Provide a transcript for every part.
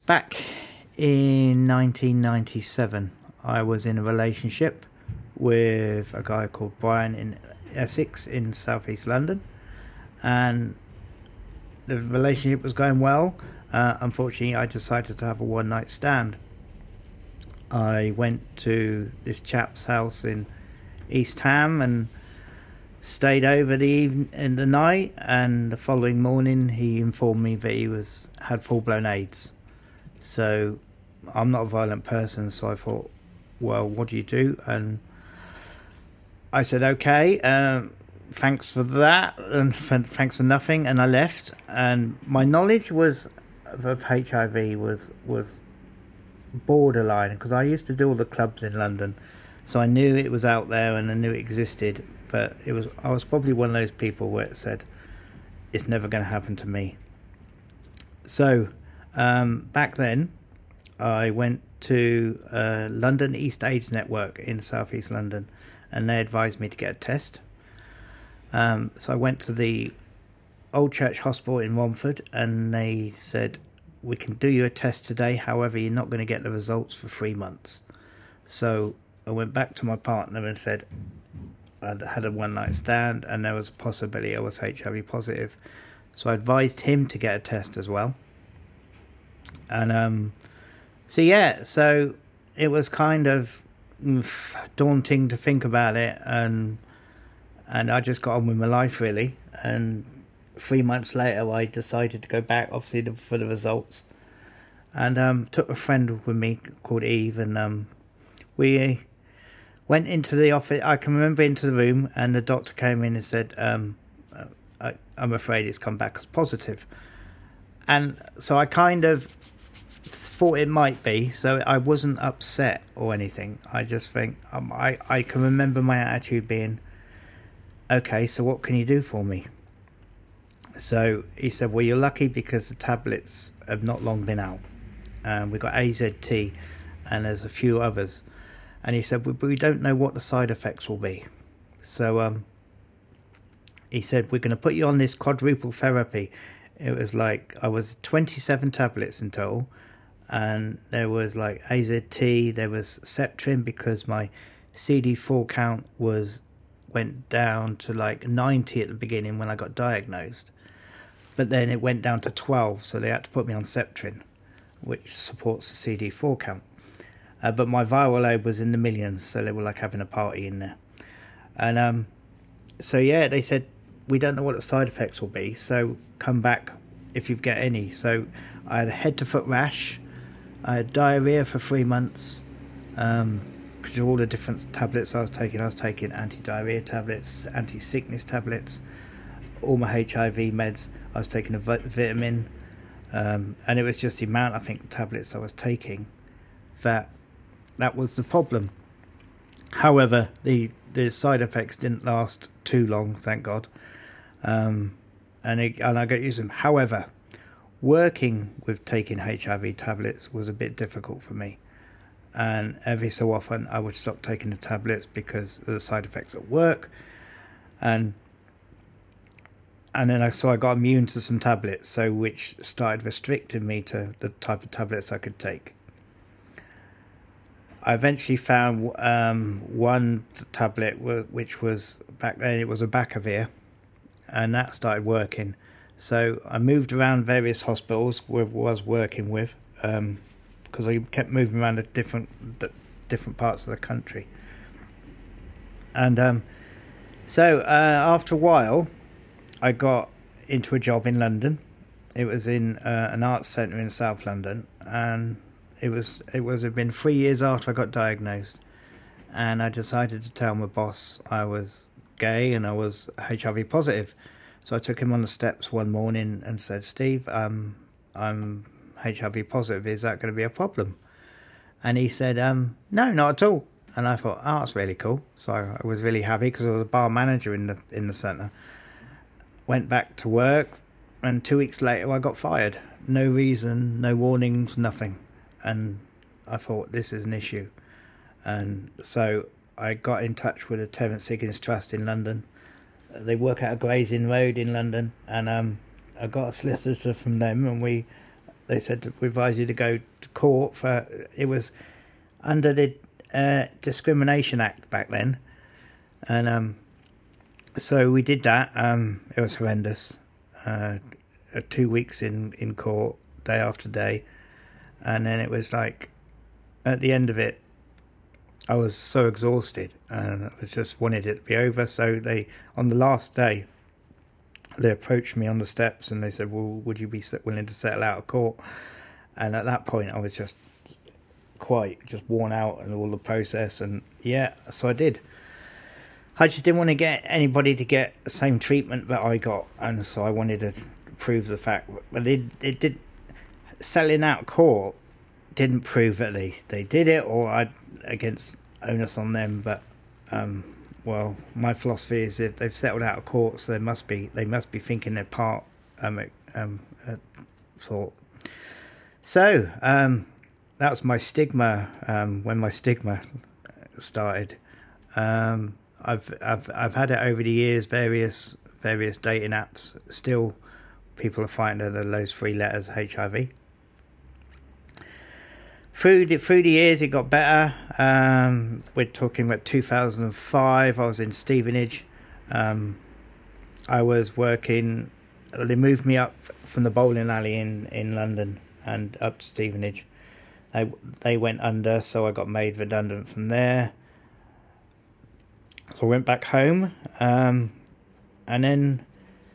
Back in 1997, I was in a relationship with a guy called Brian in Essex in southeast London, and the relationship was going well. Unfortunately, I decided to have a one-night stand. I went to this chap's house in East Ham and stayed over in the night, and the following morning he informed me that he had full-blown AIDS. So I'm not a violent person, so I thought, well, what do you do? And I said, okay, thanks for that, and thanks for nothing, and I left. And my knowledge of HIV was borderline, because I used to do all the clubs in London, so I knew it was out there and I knew it existed. But I was probably one of those people where it said, it's never going to happen to me. So back then, I went to London East AIDS Network in southeast London, and they advised me to get a test. So I went to the Old Church Hospital in Romford, and they said, we can do you a test today, however you're not going to get the results for 3 months. So I went back to my partner and said I'd had a one-night stand and there was a possibility I was HIV positive. So I advised him to get a test as well. And so it was kind of daunting to think about it, and I just got on with my life, really. And 3 months later, I decided to go back, obviously, for the results. And took a friend with me called Eve, and we went into the office. I can remember into the room, and the doctor came in and said, I'm afraid it's come back as positive. And so I kind of thought it might be, so I wasn't upset or anything. I just think, I can remember my attitude being, okay, so what can you do for me? So he said, well, you're lucky because the tablets have not long been out. We've got AZT and there's a few others. And he said, we don't know what the side effects will be. So he said, we're going to put you on this quadruple therapy. It was like, I was 27 tablets in total. And there was like AZT, there was Septrin, because my CD4 count went down to like 90 at the beginning when I got diagnosed. But then it went down to 12, so they had to put me on Septrin, which supports the CD4 count. But my viral load was in the millions, so they were like having a party in there. And they said, we don't know what the side effects will be, so come back if you get any. So I had a head-to-foot rash, I had diarrhea for 3 months, because of all the different tablets I was taking. I was taking anti-diarrhea tablets, anti-sickness tablets, all my HIV meds. I was taking a vitamin, and it was just the amount, I think, tablets I was taking that was the problem. However, the side effects didn't last too long, thank God, and I got used to them. However, working with taking HIV tablets was a bit difficult for me, and every so often I would stop taking the tablets because of the side effects at work, and then I got immune to some tablets, so which started restricting me to the type of tablets I could take. I eventually found one tablet which was, back then it was a Bacavir, and that started working. So I moved around various hospitals I was working with, because I kept moving around to different parts of the country. And after a while, I got into a job in London. It was in an arts centre in South London, and it had been 3 years after I got diagnosed, and I decided to tell my boss I was gay and I was HIV positive. So I took him on the steps one morning and said, Steve, I'm HIV positive. Is that going to be a problem? And he said, no, not at all. And I thought, oh, that's really cool. So I was really happy because I was a bar manager in the centre. Went back to work, and 2 weeks later I got fired. No reason, no warnings, nothing. And I thought, this is an issue. And so I got in touch with the Terence Higgins Trust in London. They work out of Gray's Inn Road in London, and I got a solicitor from them, and we they said we advise you to go to court for. It was under the Discrimination Act back then, and so we did that. It was horrendous. 2 weeks in court, day after day, and then it was like, at the end of it, I was so exhausted, and I was just wanted it to be over. So on the last day, they approached me on the steps, and they said, "Well, would you be willing to settle out of court?" And at that point, I was just worn out and all the process, and so I did. I just didn't want to get anybody to get the same treatment that I got, and so I wanted to prove the fact. But it did. Settling out of court didn't prove that they did it, or I'd against onus on them. But well, my philosophy is if they've settled out of court, so they must be thinking their part. Thought. So that was my stigma. When my stigma started. I've had it over the years, various dating apps. Still, people are finding those 3 letters HIV. Through the years, it got better. We're talking about 2005. I was in Stevenage. I was working. They moved me up from the bowling alley in London and up to Stevenage. They went under, so I got made redundant from there. So I went back home, and then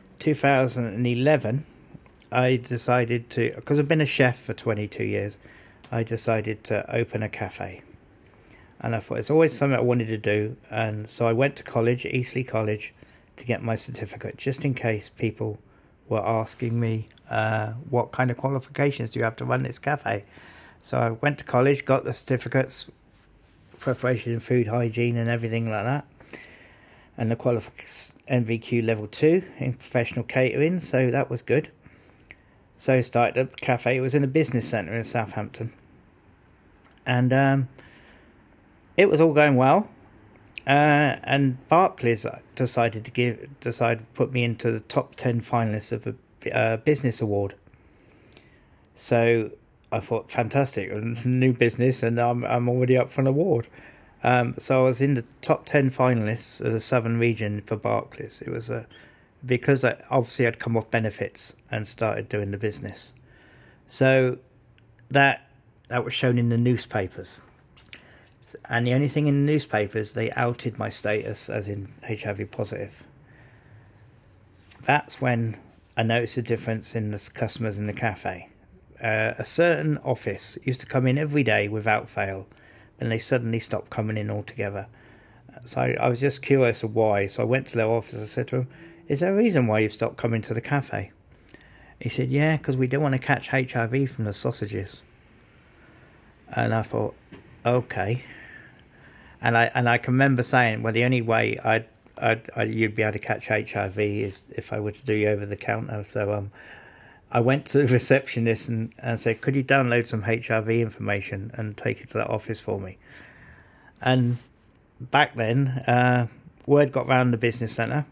2011, I decided to, because I've been a chef for 22 years, I decided to open a cafe. And I thought it's always something I wanted to do, and so I went to college, Eastleigh College, to get my certificate, just in case people were asking me, what kind of qualifications do you have to run this cafe? So I went to college, got the certificates, preparation in food hygiene and everything like that, and the NVQ level 2 in professional catering, so that was good. So I started a cafe. It was in a business centre in Southampton, and it was all going well. And Barclays decided to put me into the top 10 finalists of a business award. So I thought, fantastic, a new business, and I'm already up for an award. So I was in the top 10 finalists of the Southern region for Barclays. It was because I'd come off benefits and started doing the business. So that was shown in the newspapers. And the only thing in the newspapers, they outed my status as in HIV positive. That's when I noticed a difference in the customers in the cafe. A certain office used to come in every day without fail, and they suddenly stopped coming in altogether. So I was just curious of why. So I went to their office and said to them, "Is there a reason why you've stopped coming to the cafe?" He said, "Yeah, because we don't want to catch HIV from the sausages." And I thought, okay. And I can remember saying, well, the only way you'd be able to catch HIV is if I were to do you over the counter. So I went to the receptionist and said, "Could you download some HIV information and take it to that office for me?" And back then, word got round the business centre,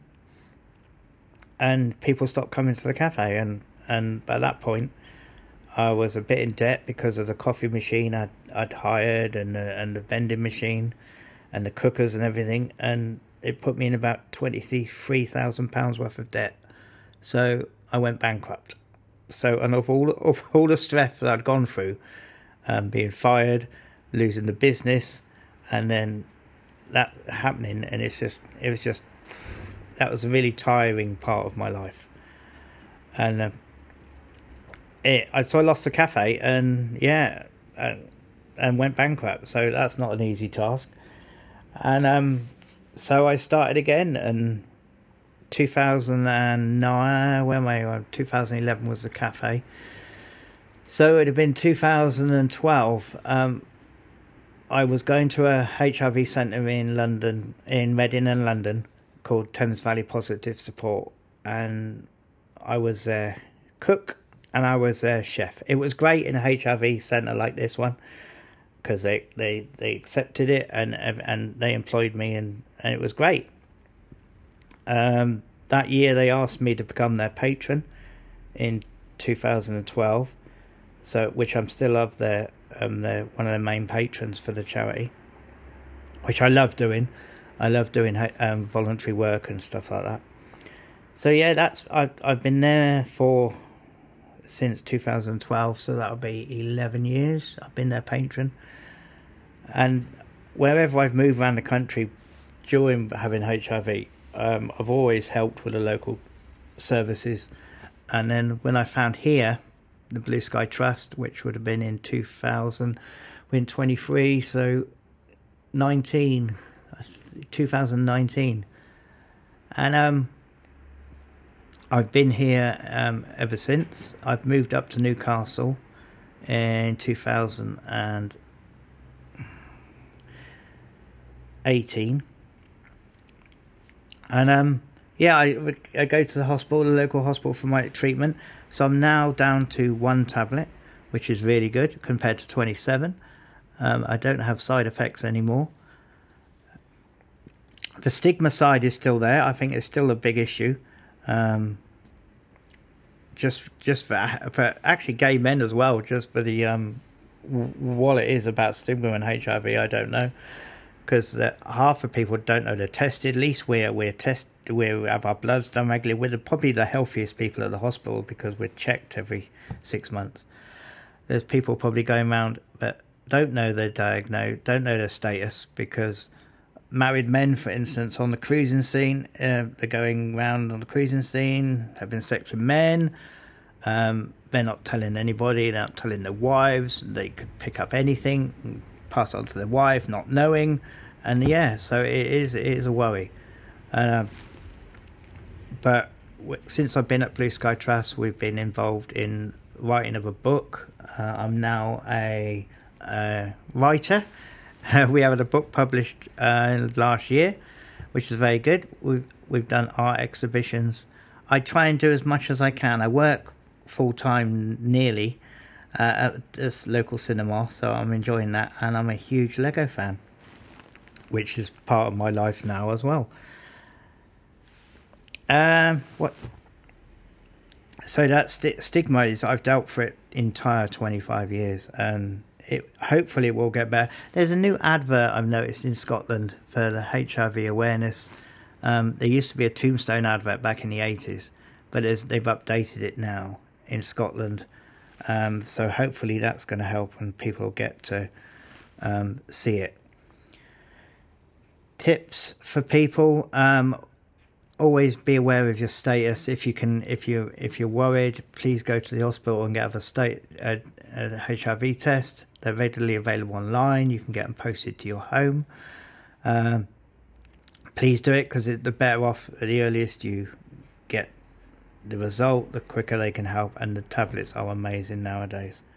and people stopped coming to the cafe. And at that point, I was a bit in debt because of the coffee machine I'd hired and the vending machine and the cookers and everything, and it put me in about £23,000 worth of debt. So I went bankrupt. So, and of all the stress that I'd gone through, being fired, losing the business, and then that happening, and it was just that was a really tiring part of my life. And so I lost the cafe, and and went bankrupt. So that's not an easy task. And so I started again, and 2009, 2011 was the cafe. So it had been 2012. I was going to a HIV centre in London, in Reading and London, called Thames Valley Positive Support, and I was their cook and I was their chef. It was great in a HIV centre like this one, because they accepted it and they employed me, and it was great. That year they asked me to become their patron in 2012, So, which I'm still of their they're one of the main patrons for the charity, which I love doing. I love doing voluntary work and stuff like that. So yeah, I've been there since 2012, so that'll be 11 years. I've been their patron, and wherever I've moved around the country during having HIV, I've always helped with the local services. And then when I found here, the Blue Sky Trust, which would have been in 2023, so 2019, and I've been here ever since. I've moved up to Newcastle in 2018, and I go to the local hospital for my treatment. So I'm now down to 1 tablet, which is really good compared to 27. I don't have side effects anymore. The stigma side is still there. I think it's still a big issue. Just for actually gay men as well, just for the what it is about stigma and HIV, I don't know, because half of people don't know they're tested. At least we have our bloods done regularly. We're probably the healthiest people at the hospital because we're checked every 6 months. There's people probably going around that don't know they're diagnosed, don't know their status, because married men, for instance, on the cruising scene, they're going around on the cruising scene, having sex with men. They're not telling anybody, they're not telling their wives. They could pick up anything and pass it on to their wife, not knowing. And yeah, so it is a worry. But since I've been at Blue Sky Trust, we've been involved in writing of a book. I'm now a writer. We had a book published last year, which is very good. We've done art exhibitions. I try and do as much as I can. I work full-time nearly at this local cinema, so I'm enjoying that. And I'm a huge Lego fan, which is part of my life now as well. So that stigma is, I've dealt for it entire 25 years, and hopefully it will get better. There's a new advert I've noticed in Scotland for the HIV awareness. There used to be a Tombstone advert back in the 80s, but they've updated it now in Scotland. So hopefully that's going to help and people get to see it. Tips for people: always be aware of your status. If you're worried, please go to the hospital and get a HIV test. They're readily available online. You can get them posted to your home. Please do it, because the better off, the earliest you get the result, the quicker they can help. And the tablets are amazing nowadays.